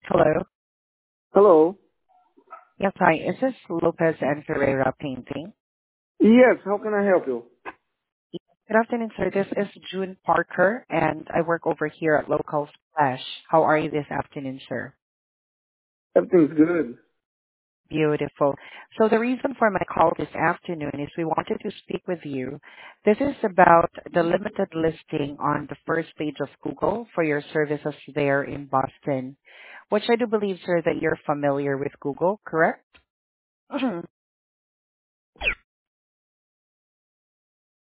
Hello. Hello. Yes, hi. Is this Lopez and Ferreira Painting? Yes, how can I help you? Good afternoon, sir. This is June Parker, and I work over here at Local Splash. How are you this afternoon, sir? Everything's good. Beautiful. So the reason for my call this afternoon is we wanted to speak with you. This is about the limited listing on the first page of Google for your services there in Boston, which I do believe, sir, that you're familiar with Google, correct?